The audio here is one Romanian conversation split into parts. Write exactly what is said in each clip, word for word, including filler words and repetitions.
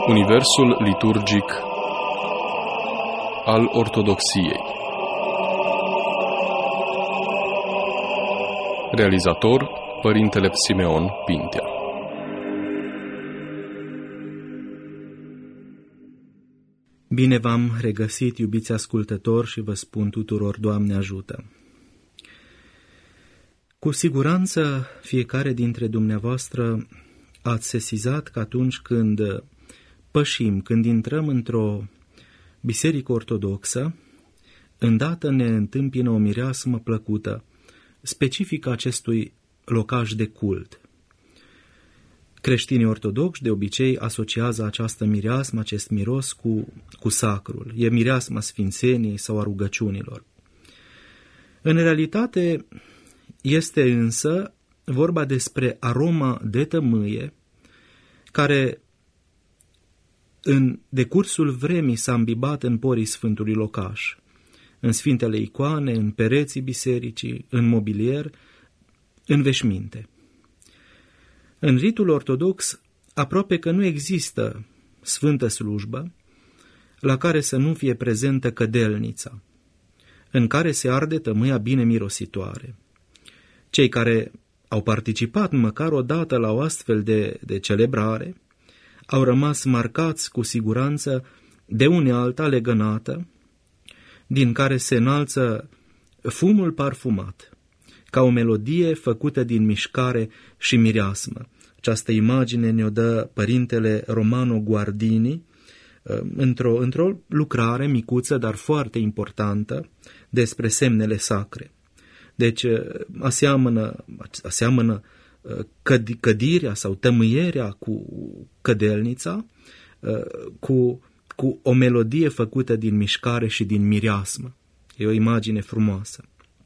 Universul liturgic al Ortodoxiei. Realizator Părintele Simeon Pintea. Bine v-am regăsit, iubiți ascultători, și vă spun tuturor: Doamne ajută! Cu siguranță fiecare dintre dumneavoastră ați sesizat că atunci când pășim, când intrăm într-o biserică ortodoxă, îndată ne întâmpină o mireasmă plăcută, specifică acestui locaș de cult. Creștinii ortodoxi de obicei asociază această mireasmă, acest miros cu, cu sacrul. E mireasma sfințeniei sau a rugăciunilor. În realitate este însă vorba despre aroma de tămâie care în decursul vremii s-a îmbibat în porii sfântului locaș, în sfintele icoane, în pereții bisericii, în mobilier, în veșminte. În ritul ortodox aproape că nu există sfântă slujbă la care să nu fie prezentă cădelnița, în care se arde tămâia bine mirositoare. Cei care au participat măcar o dată la o astfel de, de celebrare au rămas marcați cu siguranță de unealta legănată din care se înalță fumul parfumat, ca o melodie făcută din mișcare și mireasmă. Această imagine ne-o dă părintele Romano Guardini într-o, într-o lucrare micuță, dar foarte importantă, despre semnele sacre. Deci aseamănă, aseamănă căd, cădirea sau tămâierea cu cădelnița, cu, cu o melodie făcută din mișcare și din mireasmă. E o imagine frumoasă.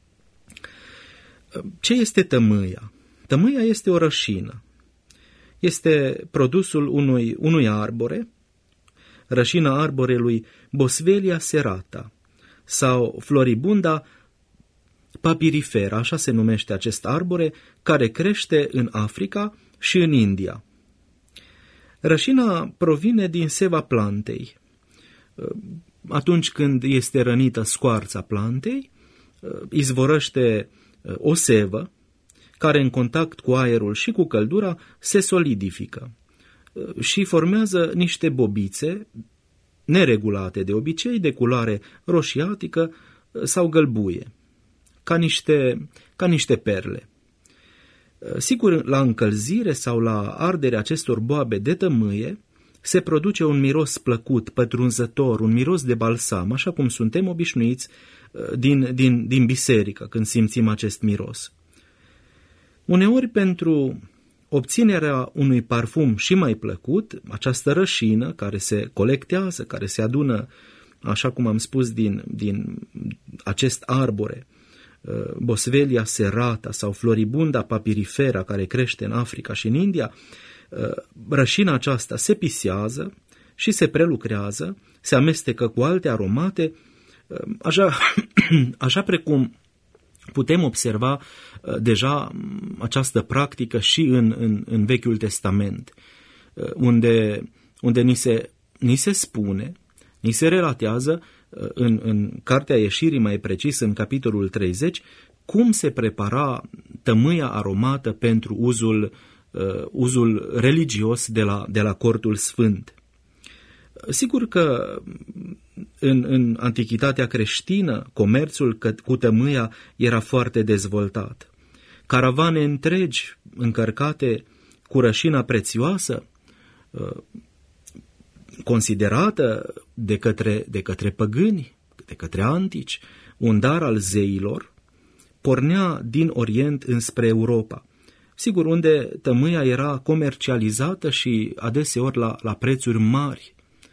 Ce este tămâia? Tămâia este o rășină. Este produsul unui, unui arbore, rășina arborelui Boswellia serrata sau Floribunda papyrifera, așa se numește acest arbore, care crește în Africa și în India. Rășina provine din seva plantei. Atunci când este rănită scoarța plantei, izvorăște o sevă care în contact cu aerul și cu căldura se solidifică și formează niște bobițe neregulate de obicei, de culoare roșiatică sau gălbuie, ca niște, ca niște perle. Sigur, la încălzire sau la arderea acestor boabe de tămâie se produce un miros plăcut, pătrunzător, un miros de balsam, așa cum suntem obișnuiți din, din, din biserică când simțim acest miros. Uneori, pentru obținerea unui parfum și mai plăcut, această rășină care se colectează, care se adună, așa cum am spus, din, din acest arbore, Boswellia serrata sau Floribunda papyrifera, care crește în Africa și în India, rășina aceasta se pisează și se prelucrează, se amestecă cu alte aromate, așa, așa precum putem observa deja această practică și în, în, în Vechiul Testament, unde, unde ni, se, ni se spune, ni se relatează în, în Cartea Ieșirii, mai precis în capitolul treizeci, cum se prepara tămâia aromată pentru uzul, uh, uzul religios de la, de la cortul sfânt. Sigur că în, în Antichitatea creștină comerțul cu tămâia era foarte dezvoltat. Caravane întregi încărcate cu rășina prețioasă, uh, considerată de către, de către păgâni, de către antici, un dar al zeilor, pornea din Orient înspre Europa. Sigur, unde tămâia era comercializată și adeseori la, la prețuri mari.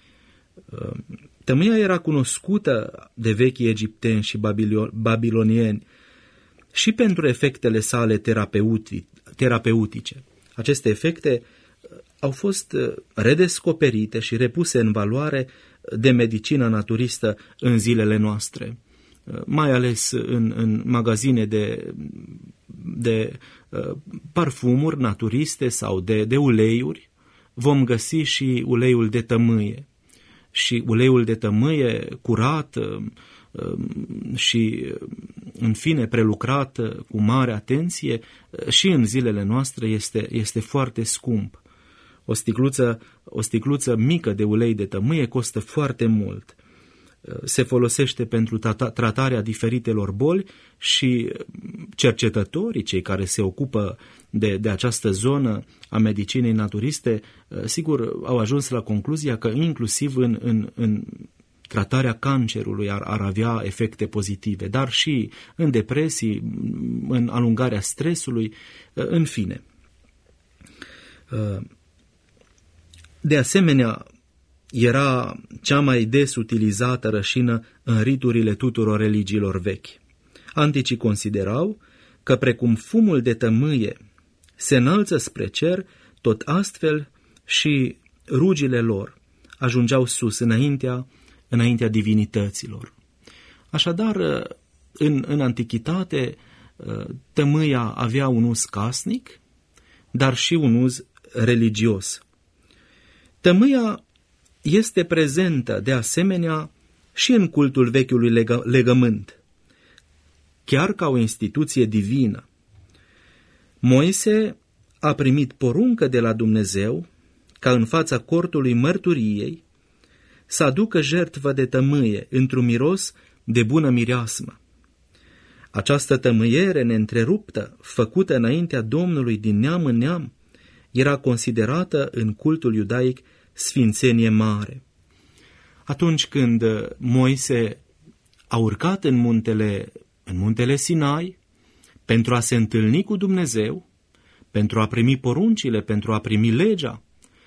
Tămâia era cunoscută de vechii egipteni și babilonieni și pentru efectele sale terapeuti, terapeutice. Aceste efecte au fost redescoperite și repuse în valoare de medicina naturistă în zilele noastre, mai ales în, în magazine de, de uh, parfumuri naturiste sau de, de uleiuri vom găsi și uleiul de tămâie. Și uleiul de tămâie curat și, în fine, prelucrat cu mare atenție, și în zilele noastre este, este foarte scump. O sticluță, o sticluță mică de ulei de tămâie costă foarte mult. Se folosește pentru tratarea diferitelor boli și cercetătorii, cei care se ocupă de, de această zonă a medicinei naturiste, sigur, au ajuns la concluzia că inclusiv în, în, în tratarea cancerului ar, ar avea efecte pozitive, dar și în depresii, în alungarea stresului, în fine. De asemenea, era cea mai des utilizată rășină în riturile tuturor religiilor vechi. Anticii considerau că, precum fumul de tămâie se înalță spre cer, tot astfel și rugile lor ajungeau sus, înaintea, înaintea divinităților. Așadar, în, în antichitate, tămâia avea un uz casnic, dar și un uz religios. Tămâia este prezentă, de asemenea, și în cultul vechiului legă, legământ, chiar ca o instituție divină. Moise a primit poruncă de la Dumnezeu ca în fața cortului mărturiei să aducă jertfă de tămâie într-un miros de bună mireasmă. Această tămâiere neîntreruptă, făcută înaintea Domnului din neam în neam, era considerată în cultul iudaic sfințenie mare. Atunci când Moise a urcat în muntele, în muntele Sinai pentru a se întâlni cu Dumnezeu, pentru a primi poruncile, pentru a primi legea,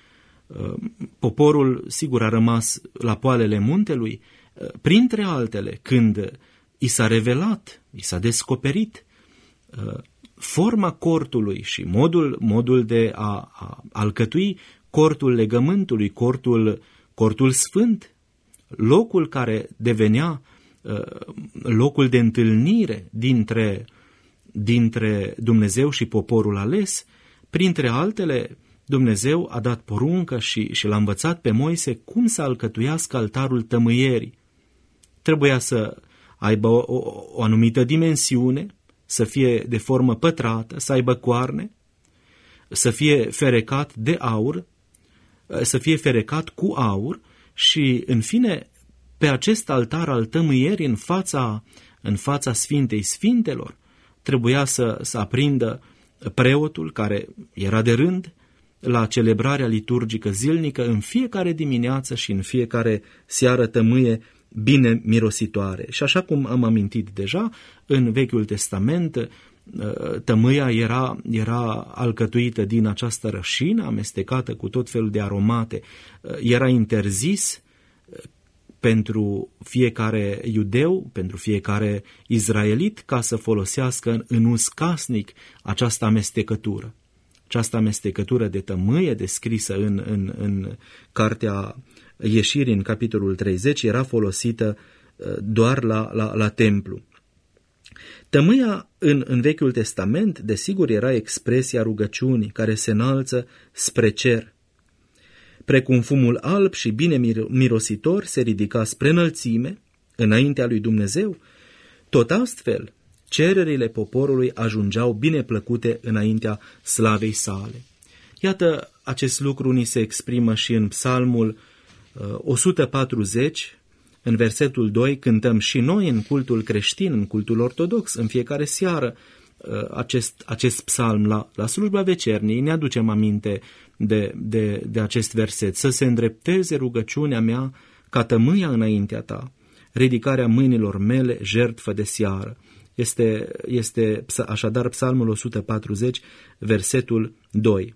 poporul, sigur, a rămas la poalele muntelui, printre altele, când i s-a revelat, i s-a descoperit forma cortului și modul, modul de a, a alcătui cortul legământului, cortul, cortul sfânt, locul care devenea locul de întâlnire dintre, dintre Dumnezeu și poporul ales. Printre altele, Dumnezeu a dat poruncă și, și l-a învățat pe Moise cum să alcătuiască altarul tămâierii. Trebuia să aibă o, o, o anumită dimensiune, să fie de formă pătrată, să aibă coarne, să fie ferecat de aur, să fie ferecat cu aur și, în fine, pe acest altar al tămâierii, în fața, în fața Sfintei Sfintelor, trebuia să, să aprindă preotul, care era de rând, la celebrarea liturgică zilnică în fiecare dimineață și în fiecare seară tămâie bine mirositoare. Și așa cum am amintit deja, în Vechiul Testament tămâia era, era alcătuită din această rășină, amestecată cu tot felul de aromate. Era interzis pentru fiecare iudeu, pentru fiecare izraelit, ca să folosească în uz casnic această amestecătură. Această amestecătură de tămâie descrisă în, în, în cartea Ieșirii, în capitolul treizeci, era folosită doar la, la, la templu. Tămâia în, în Vechiul Testament, desigur, era expresia rugăciunii care se înalță spre cer. Precum fumul alb și bine mirositor se ridica spre înălțime, înaintea lui Dumnezeu, tot astfel cererile poporului ajungeau bine plăcute înaintea slavei sale. Iată, acest lucru ni se exprimă și în Psalmul o sută patruzeci, în versetul doi, cântăm și noi în cultul creștin, în cultul ortodox, în fiecare seară, acest, acest psalm la, la slujba vecerniei, ne aducem aminte de, de, de acest verset. Să se îndrepteze rugăciunea mea ca tămâia înaintea ta, ridicarea mâinilor mele, jertfă de seară. Este, este așadar Psalmul o sută patruzeci, versetul doi.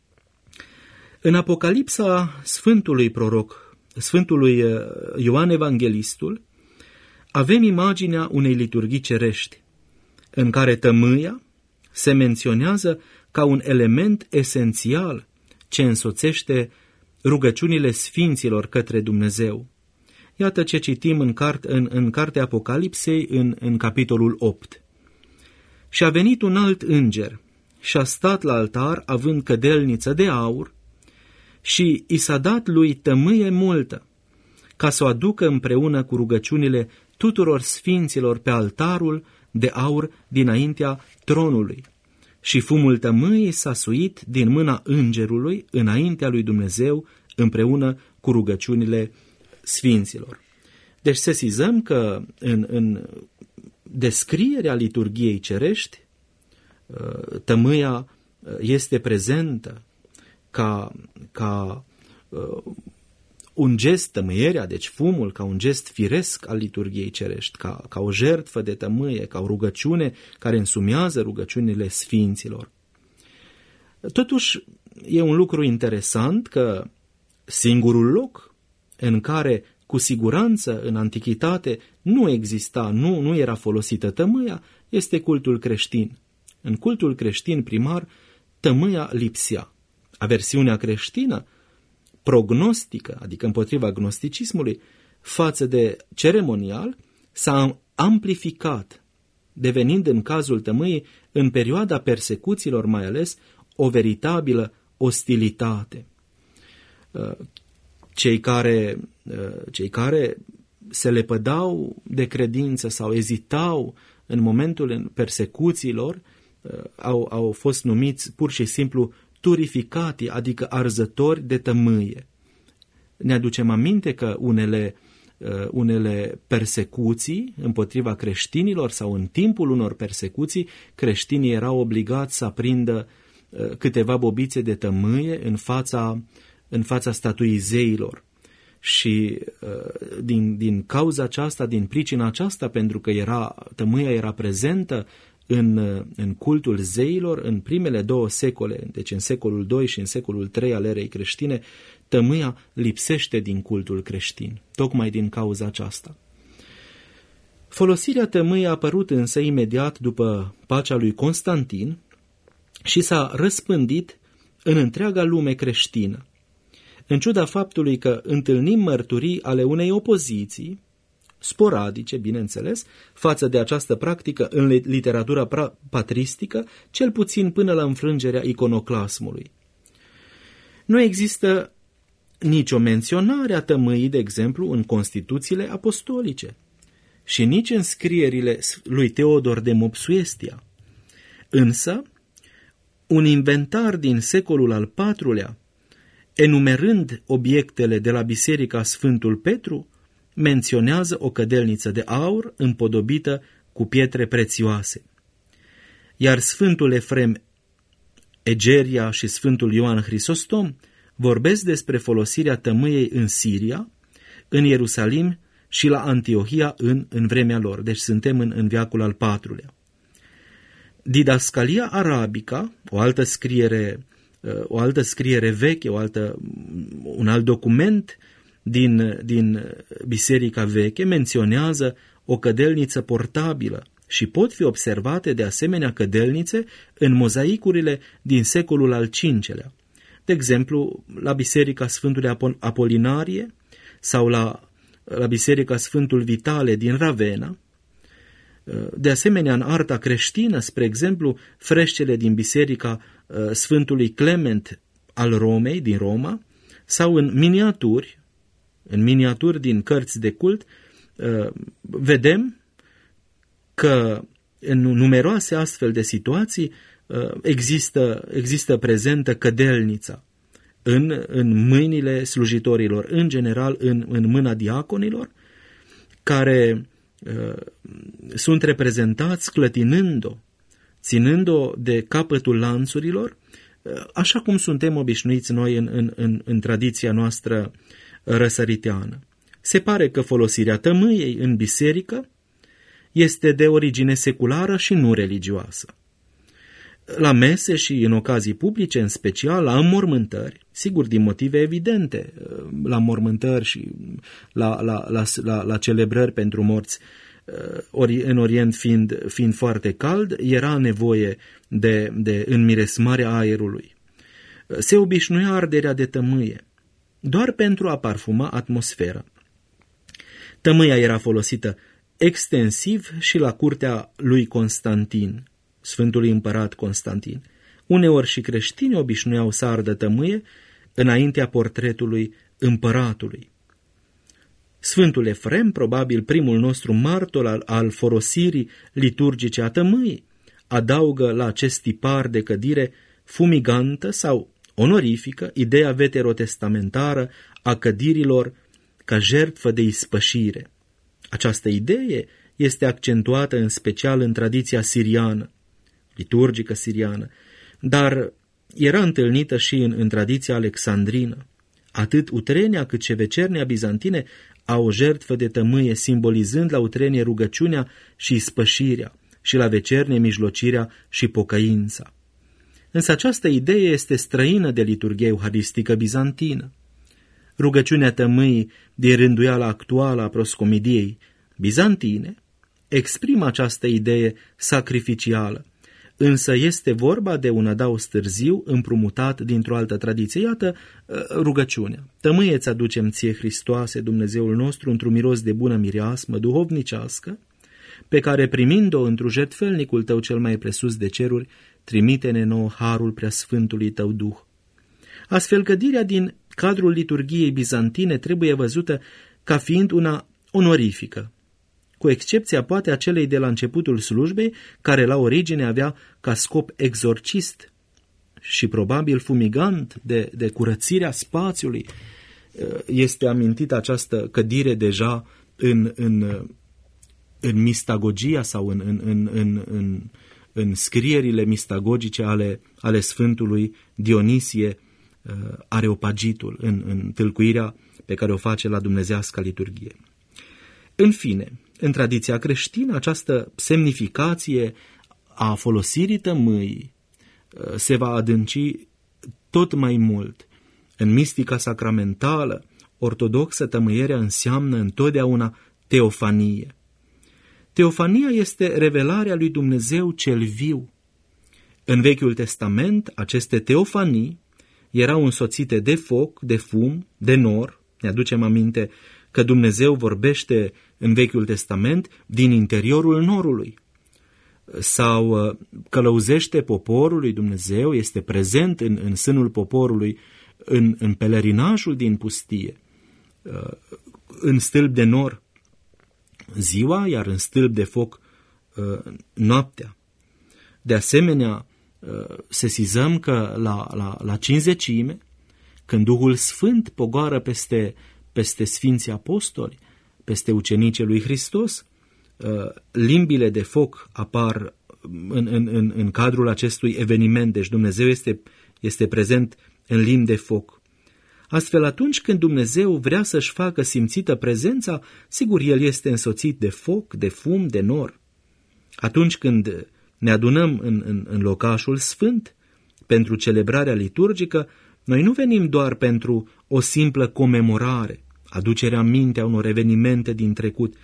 În Apocalipsa Sfântului Proroc, Sfântului Ioan Evanghelistul, avem imaginea unei liturghii cerești, în care tămâia se menționează ca un element esențial ce însoțește rugăciunile sfinților către Dumnezeu. Iată ce citim în, cart, în, în cartea Apocalipsei, în, în capitolul opt. Și a venit un alt înger și a stat la altar având cădelniță de aur și i s-a dat lui tămâie multă, ca să o aducă împreună cu rugăciunile tuturor sfinților pe altarul de aur dinaintea tronului. Și fumul tămâiei s-a suit din mâna îngerului înaintea lui Dumnezeu împreună cu rugăciunile sfinților. Deci sesizăm că în, în descrierea liturghiei cerești, tămâia este prezentă ca, ca un gest, tămâierea, deci fumul, ca un gest firesc al liturghiei cerești, ca, ca o jertfă de tămâie, ca o rugăciune care însumează rugăciunile sfinților. Totuși, e un lucru interesant că singurul loc în care, cu siguranță, în antichitate, nu exista, nu, nu era folosită tămâia, este cultul creștin. În cultul creștin primar, tămâia lipsea. Aversiunea creștină prognostică, adică împotriva gnosticismului, față de ceremonial, s-a amplificat, devenind în cazul tămâiei, în perioada persecuțiilor mai ales, o veritabilă ostilitate. Cei care, cei care se lepădau de credință sau ezitau în momentul persecuțiilor au, au fost numiți pur și simplu turificati, adică arzători de tămâie. Ne aducem aminte că unele, unele persecuții împotriva creștinilor sau în timpul unor persecuții, creștinii erau obligați să aprindă câteva bobițe de tămâie în fața, în fața statuii zeilor. Și din, din cauza aceasta, din pricina aceasta, pentru că era, tămâia era prezentă în, în cultul zeilor, în primele două secole, deci în secolul doi și în secolul trei al erei creștine, tămâia lipsește din cultul creștin, tocmai din cauza aceasta. Folosirea tămâiei a apărut însă imediat după pacea lui Constantin și s-a răspândit în întreaga lume creștină. În ciuda faptului că întâlnim mărturii ale unei opoziții, sporadice, bineînțeles, față de această practică în literatura patristică, cel puțin până la înfrângerea iconoclasmului. Nu există nicio menționare a tămâii, de exemplu, în Constituțiile apostolice și nici în scrierile lui Teodor de Mopsuestia. Însă, un inventar din secolul al patrulea, enumerând obiectele de la Biserica Sfântul Petru, menționează o cădelniță de aur împodobită cu pietre prețioase. Iar Sfântul Efrem Egeria și Sfântul Ioan Hristostom vorbesc despre folosirea tămâiei în Siria, în Ierusalim și la Antiohia în, în vremea lor. Deci suntem în, în veacul al patrulea. Didascalia Arabica, o altă scriere, o altă scriere veche, o altă, un alt document din, din Biserica veche, menționează o cădelniță portabilă și pot fi observate de asemenea cădelnițe în mozaicurile din secolul al cincelea. De exemplu, la Biserica Sfântului Apolinarie sau la, la Biserica Sfântul Vitale din Ravenna. De asemenea, în arta creștină, spre exemplu, freșcele din Biserica Sfântului Clement al Romei, din Roma, sau în miniaturi, în miniaturi din cărți de cult, vedem că în numeroase astfel de situații există, există prezentă cădelnița în, în mâinile slujitorilor, în general în, în mâna diaconilor, care uh, sunt reprezentați clătinând-o, ținând-o de capătul lanțurilor, uh, așa cum suntem obișnuiți noi în, în, în, în tradiția noastră răsăriteană. Se pare că folosirea tămâiei în biserică este de origine seculară și nu religioasă. La mese și în ocazii publice, în special la înmormântări, sigur din motive evidente, la înmormântări și la, la, la, la, la celebrări pentru morți, ori, în Orient fiind, fiind foarte cald, era nevoie de, de înmiresmarea aerului. Se obișnuia arderea de tămâie, doar pentru a parfuma atmosfera. Tămâia era folosită extensiv și la curtea lui Constantin, Sfântului Împărat Constantin. Uneori și creștinii obișnuiau să ardă tămâie înaintea portretului împăratului. Sfântul Efrem, probabil primul nostru martor al, al folosirii liturgice a tămâii, adaugă la acest tipar de cădire fumigantă sau onorifică ideea veterotestamentară a cădirilor ca jertfă de ispășire. Această idee este accentuată în special în tradiția siriană, liturgică siriană, dar era întâlnită și în, în tradiția alexandrină. Atât utrenia cât și vecernia bizantine au o jertfă de tămâie, simbolizând la utrenie rugăciunea și ispășirea, și la vecernie mijlocirea și pocăința. Însă această idee este străină de liturghia euharistică bizantină. Rugăciunea tămâii din rânduiala actuală a proscomidiei bizantine exprimă această idee sacrificială, însă este vorba de un adaos târziu împrumutat dintr-o altă tradiție. Iată rugăciunea. Tămâie ți aducem ție, Hristoase, Dumnezeul nostru, într-un miros de bună mireasmă duhovnicească, pe care, primind-o într-un jertfelnicul tău cel mai presus de ceruri, trimite-ne nouă harul preasfântului tău Duh. Astfel, cădirea din cadrul liturghiei bizantine trebuie văzută ca fiind una onorifică, cu excepția poate a celei de la începutul slujbei, care la origine avea ca scop exorcist și probabil fumigant de, de curățirea spațiului. Este amintită această cădire deja în, în, în mistagogia sau în, în, în, în, în, în scrierile mistagogice ale, ale Sfântului Dionisie Areopagitul, în, în tâlcuirea pe care o face la dumnezeasca liturghie. În fine, în tradiția creștină, această semnificație a folosirii tămâii se va adânci tot mai mult. În mistica sacramentală ortodoxă, tămâierea înseamnă întotdeauna teofanie. Teofania este revelarea lui Dumnezeu cel viu. În Vechiul Testament, aceste teofanii erau însoțite de foc, de fum, de nor. Ne aducem aminte că Dumnezeu vorbește în Vechiul Testament din interiorul norului. Sau călăuzește poporul lui Dumnezeu, este prezent în, în sânul poporului, în, în pelerinajul din pustie, în stâlp de nor ziua, iar în stâlp de foc noaptea. De asemenea, sesizăm că la, la, la cinzecime, când Duhul Sfânt pogoară peste, peste Sfinții Apostoli, peste ucenicii lui Hristos, limbile de foc apar în, în, în, în cadrul acestui eveniment. Deci Dumnezeu este, este prezent în limbi de foc. Astfel, atunci când Dumnezeu vrea să-și facă simțită prezența, sigur, El este însoțit de foc, de fum, de nor. Atunci când ne adunăm în, în, în locașul sfânt pentru celebrarea liturgică, noi nu venim doar pentru o simplă comemorare, aducerea minte a unor evenimente din trecut,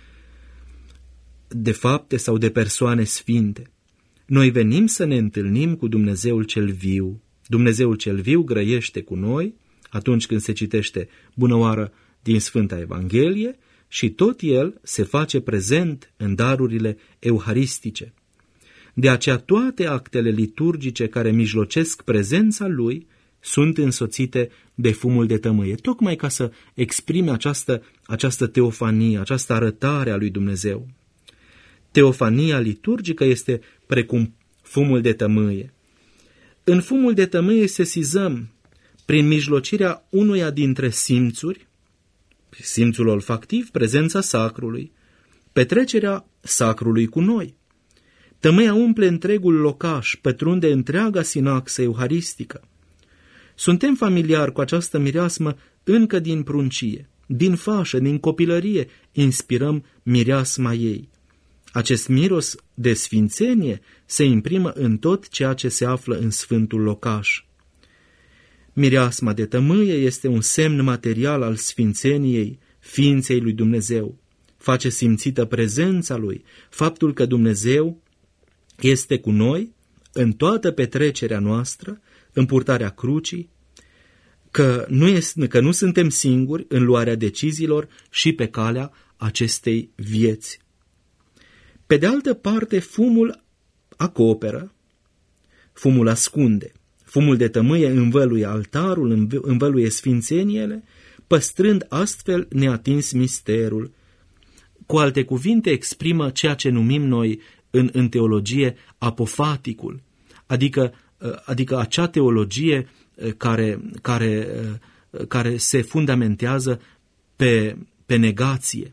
de fapte sau de persoane sfinte. Noi venim să ne întâlnim cu Dumnezeul cel viu. Dumnezeul cel viu grăiește cu noi atunci când se citește bunăoară din Sfânta Evanghelie și tot El se face prezent în darurile euharistice. De aceea toate actele liturgice care mijlocesc prezența Lui sunt însoțite de fumul de tămâie, tocmai ca să exprime această, această teofanie, această arătare a lui Dumnezeu. Teofania liturgică este precum fumul de tămâie. În fumul de tămâie sesizăm, prin mijlocirea unuia dintre simțuri, simțul olfactiv, prezența sacrului, petrecerea sacrului cu noi. Tămâia umple întregul locaș, pătrunde întreaga sinaxă euharistică. Suntem familiari cu această mireasmă încă din pruncie, din fașă, din copilărie, inspirăm mireasma ei. Acest miros de sfințenie se imprimă în tot ceea ce se află în sfântul locaș. Mireasma de tămâie este un semn material al sfințeniei ființei lui Dumnezeu. Face simțită prezența lui, faptul că Dumnezeu este cu noi în toată petrecerea noastră, în purtarea crucii, că nu, este, că nu suntem singuri în luarea deciziilor și pe calea acestei vieți. Pe de altă parte, fumul acoperă, fumul ascunde, Fumul de tămâie învăluie altarul, învăluie sfințeniile, păstrând astfel neatins misterul. Cu alte cuvinte, exprimă ceea ce numim noi în, în teologie apofaticul, adică, adică acea teologie care, care, care se fundamentează pe, pe negație.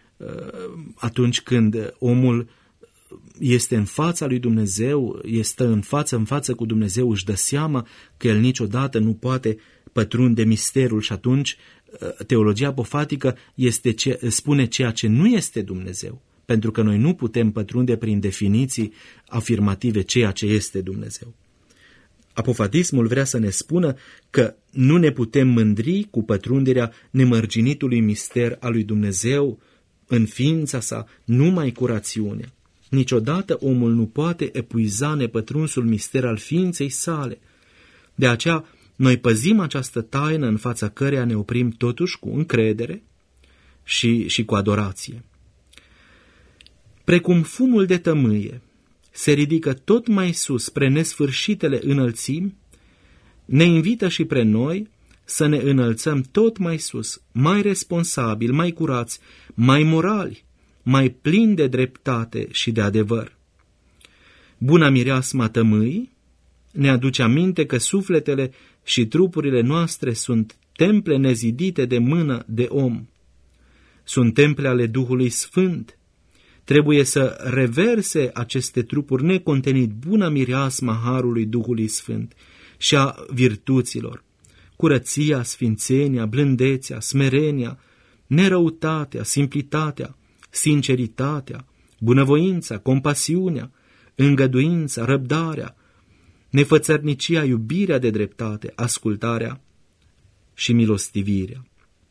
Atunci când omul este în fața lui Dumnezeu, este în față în față cu Dumnezeu, își dă seama că el niciodată nu poate pătrunde misterul și atunci teologia apofatică este ce, spune ceea ce nu este Dumnezeu, pentru că noi nu putem pătrunde prin definiții afirmative ceea ce este Dumnezeu. Apofatismul vrea să ne spună că nu ne putem mândri cu pătrunderea nemărginitului mister al lui Dumnezeu în ființa sa, numai cu rațiunea. Niciodată omul nu poate epuiza nepătrunsul mister al ființei sale. De aceea, noi păzim această taină în fața căreia ne oprim totuși cu încredere și, și cu adorație. Precum fumul de tămâie se ridică tot mai sus spre nesfârșitele înălțimi, ne invită și pre noi să ne înălțăm tot mai sus, mai responsabili, mai curați, mai morali, mai plini de dreptate și de adevăr. Buna mireasma tămâii ne aduce aminte că sufletele și trupurile noastre sunt temple nezidite de mână de om. Sunt temple ale Duhului Sfânt. Trebuie să reverse aceste trupuri necontenit buna mireasma harului Duhului Sfânt și a virtuților, curăția, sfințenia, blândețea, smerenia, nerăutatea, simplitatea, sinceritatea, bunăvoința, compasiunea, îngăduința, răbdarea, nefățărnicia, iubirea de dreptate, ascultarea și milostivirea.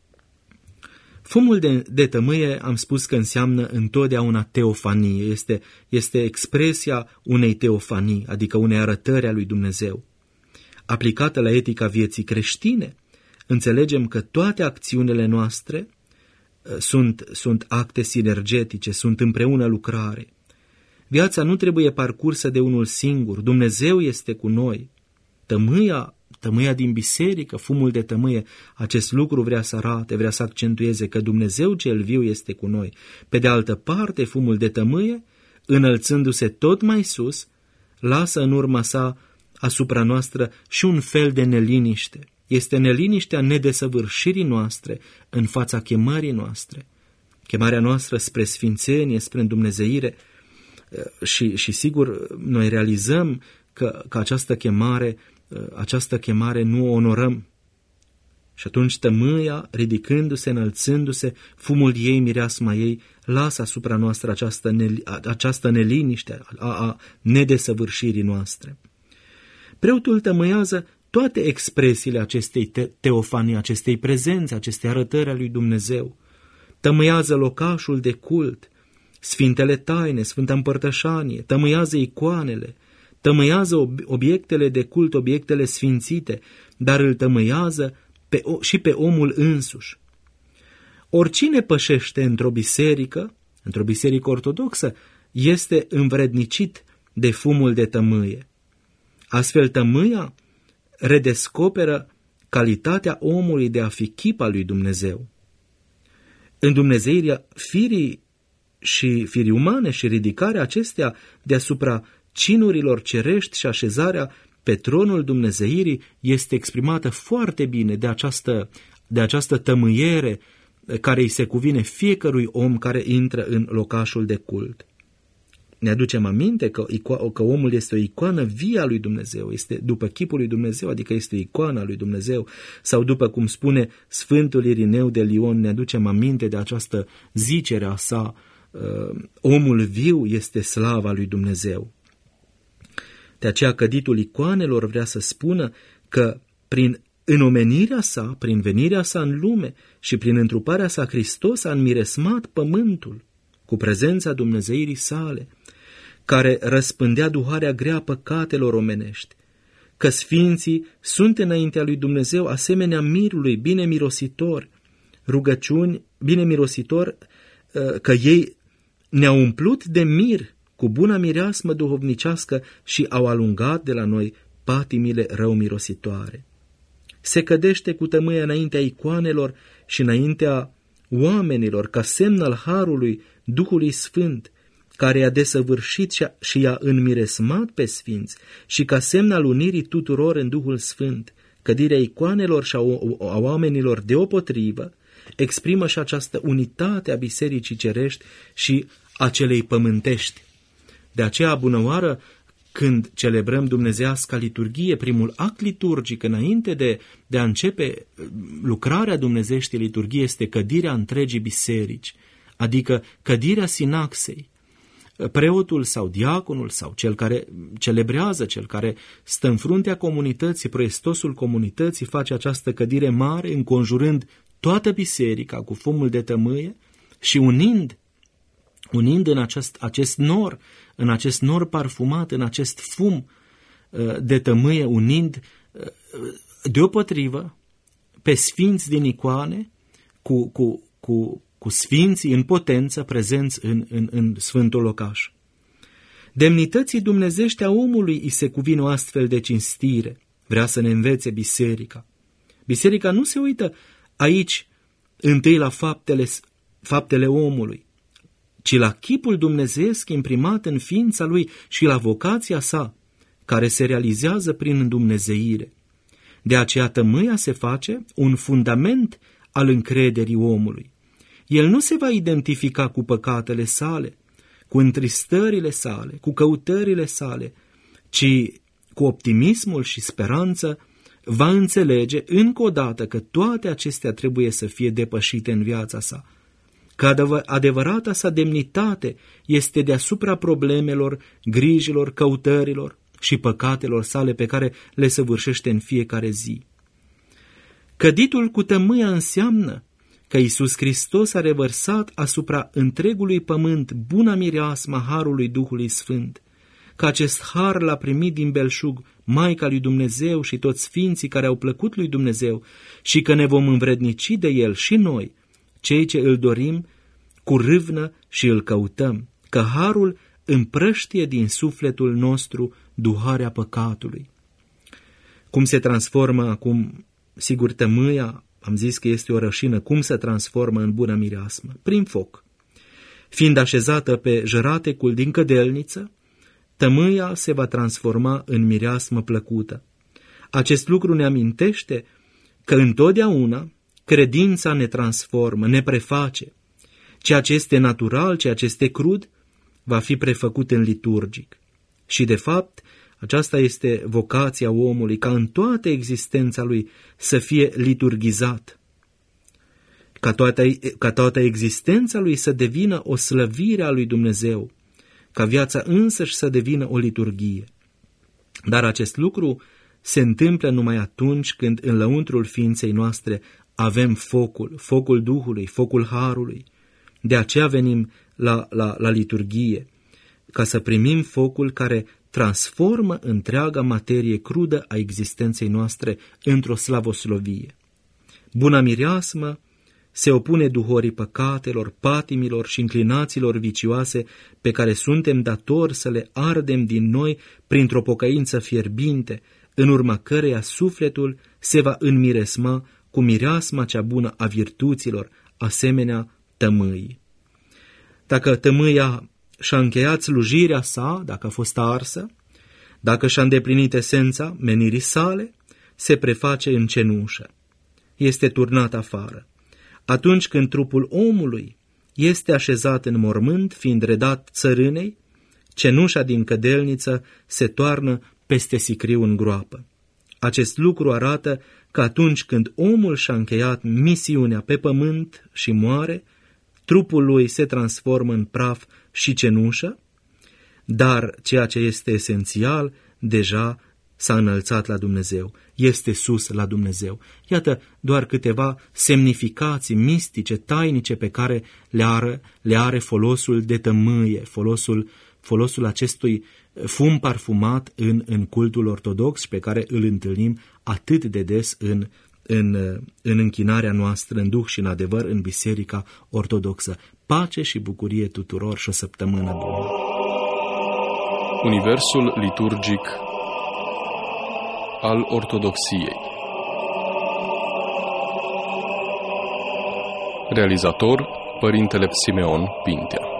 Fumul de, de tămâie am spus că înseamnă întotdeauna teofanie, este, este expresia unei teofanii, adică unei arătări a lui Dumnezeu. Aplicată la etica vieții creștine, înțelegem că toate acțiunile noastre sunt, sunt acte sinergetice, sunt împreună lucrare. Viața nu trebuie parcursă de unul singur, Dumnezeu este cu noi. Tămâia, tămâia din biserică, fumul de tămâie, acest lucru vrea să arate, vrea să accentueze că Dumnezeu cel viu este cu noi. Pe de altă parte, fumul de tămâie, înălțându-se tot mai sus, lasă în urma sa asupra noastră și un fel de neliniște. Este neliniștea nedesăvârșirii noastre în fața chemării noastre. Chemarea noastră spre sfințenie, spre îndumnezeire și, și sigur, noi realizăm că, că această chemare, această chemare nu o onorăm. Și atunci tămâia, ridicându-se, înălțându-se, fumul ei, mireasma ei, lasă asupra noastră această, ne, această neliniște a, a nedesăvârșirii noastre. Preotul tămâiază toate expresiile acestei te- teofanii, acestei prezențe, acestei arătări a lui Dumnezeu. Tămâiază locașul de cult, sfintele taine, Sfânta Împărtășanie, tămâiază icoanele, tămâiază obiectele de cult, obiectele sfințite, dar îl tămâiază pe, și pe omul însuși. Oricine pășește într-o biserică, într-o biserică ortodoxă, este învrednicit de fumul de tămâie. Astfel tămâia redescoperă calitatea omului de a fi chip al lui Dumnezeu. Îndumnezeirea firii și firii umane și ridicarea acestea deasupra cinurilor cerești și așezarea pe tronul dumnezeirii este exprimată foarte bine de această, de această tămâiere care îi se cuvine fiecărui om care intră în locașul de cult. Ne aducem aminte că, că omul este o icoană vie a lui Dumnezeu, este după chipul lui Dumnezeu, adică este icoana lui Dumnezeu, sau după cum spune Sfântul Irineu de Lion, ne aducem aminte de această zicere a sa, omul viu este slava lui Dumnezeu. De aceea căditul icoanelor vrea să spună că prin înomenirea sa, prin venirea sa în lume și prin întruparea sa Hristos a înmiresmat pământul cu prezența Dumnezeirii sale, care răspândea duharea grea păcatelor omenești, că sfinții sunt înaintea lui Dumnezeu asemenea mirului bine mirositor, rugăciuni bine mirositor, că ei ne-au umplut de mir cu buna mireasmă duhovnicească și au alungat de la noi patimile răumirositoare. Se cădește cu tămâia înaintea icoanelor și înaintea oamenilor ca semn al harului Duhului Sfânt, care i-a desăvârșit și i-a înmiresmat pe sfinți, și ca semn al unirii tuturor în Duhul Sfânt. Cădirea icoanelor și a oamenilor deopotrivă exprimă și această unitate a bisericii cerești și a celei pământești. De aceea, bunăoară, când celebrăm dumnezeiasca liturghie, primul act liturgic înainte de, de a începe lucrarea dumnezeieștii liturghie este cădirea întregii biserici, adică cădirea sinaxei. Preotul sau diaconul sau cel care celebrează, cel care stă în fruntea comunității, proestosul comunității, face această cădire mare, înconjurând toată biserica cu fumul de tămâie și unind, unind în acest, acest nor, în acest nor parfumat, în acest fum de tămâie, unind deopotrivă pe sfinți din icoane cu, cu, cu cu sfinții în potență prezenți în, în, în Sfântul Locaș. Demnității dumnezești a omului îi se cuvine o astfel de cinstire. Vrea să ne învețe biserica. Biserica nu se uită aici întâi la faptele, faptele omului, ci la chipul dumnezeiesc imprimat în ființa lui și la vocația sa, care se realizează prin îndumnezeire. De aceea tămâia se face un fundament al încrederii omului. El nu se va identifica cu păcatele sale, cu întristările sale, cu căutările sale, ci cu optimismul și speranță va înțelege încă o dată că toate acestea trebuie să fie depășite în viața sa, că adevărata sa demnitate este deasupra problemelor, grijilor, căutărilor și păcatelor sale pe care le săvârșește în fiecare zi. Căditul cu tămâia înseamnă că Iisus Hristos a revărsat asupra întregului pământ buna mireasma harului Duhului Sfânt, că acest har l-a primit din belșug Maica lui Dumnezeu și toți sfinții care au plăcut lui Dumnezeu și că ne vom învrednici de el și noi, cei ce îl dorim cu râvnă și îl căutăm, că harul împrăștie din sufletul nostru duharea păcatului. Cum se transformă acum, sigur, tămâia, am zis că este o rășină, cum se transformă în bună mireasmă? Prin foc. Fiind așezată pe jăratecul din cădelniță, tămâia se va transforma în mireasmă plăcută. Acest lucru ne amintește că întotdeauna credința ne transformă, ne preface. Ceea ce este natural, ceea ce este crud, va fi prefăcut în liturgic. Și de fapt, aceasta este vocația omului, ca în toată existența lui să fie liturghizat, ca toată, ca toată existența lui să devină o slăvire a lui Dumnezeu, ca viața însăși să devină o liturghie. Dar acest lucru se întâmplă numai atunci când în lăuntrul ființei noastre avem focul, focul Duhului, focul Harului. De aceea venim la, la, la liturghie, ca să primim focul care transformă întreaga materie crudă a existenței noastre într-o slavoslovie. Buna mireasmă se opune duhorii păcatelor, patimilor și inclinațiilor vicioase pe care suntem datori să le ardem din noi printr-o pocăință fierbinte, în urma căreia sufletul se va înmiresma cu mireasma cea bună a virtuților, asemenea tămâii. Dacă tămâia și-a încheiat slujirea sa, dacă a fost arsă, dacă și-a îndeplinit esența menirii sale, se preface în cenușă. Este turnat afară. Atunci când trupul omului este așezat în mormânt, fiind redat țărânei, cenușa din cădelniță se toarnă peste sicriu în groapă. Acest lucru arată că atunci când omul și-a încheiat misiunea pe pământ și moare, trupul lui se transformă în praf și cenușă, dar ceea ce este esențial deja s-a înălțat la Dumnezeu, este sus la Dumnezeu. Iată doar câteva semnificații mistice, tainice pe care le are, le are folosul de tămâie, folosul, folosul acestui fum parfumat în, în cultul ortodox și pe care îl întâlnim atât de des în, în, în închinarea noastră, în duh și în adevăr, în Biserica Ortodoxă. Pace și bucurie tuturor și o săptămână bună! Universul liturgic al ortodoxiei. Realizator Părintele Simeon Pintea.